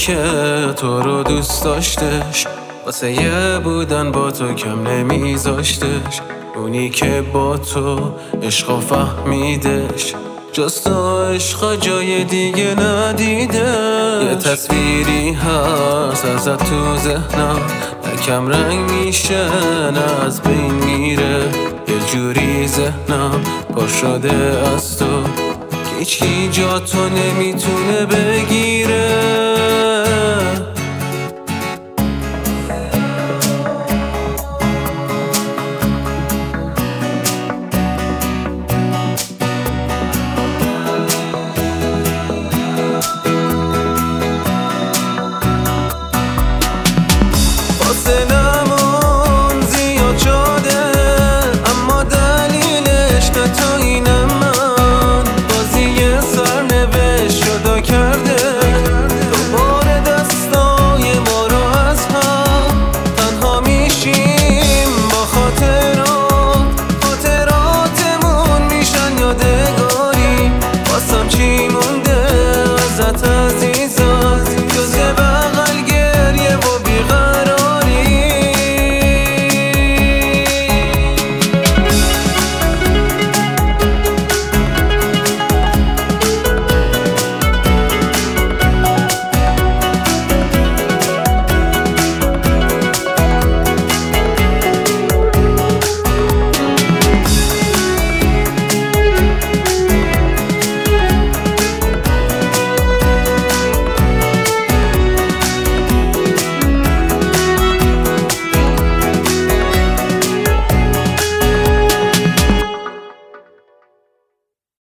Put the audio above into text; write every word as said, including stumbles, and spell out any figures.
که تو رو دوست داشتش، واسه یه بودن با تو کم نمیذاشتش. اونی که با تو عشقا فهمیدش، جز تو عشقا جای دیگه ندیدش. یه تصویری هست ازت تو ذهنم، نه کم رنگ میشه نه از بین میره. یه جوری ذهنم پر شده از تو که هیچی جا تو نمیتونه بگیره.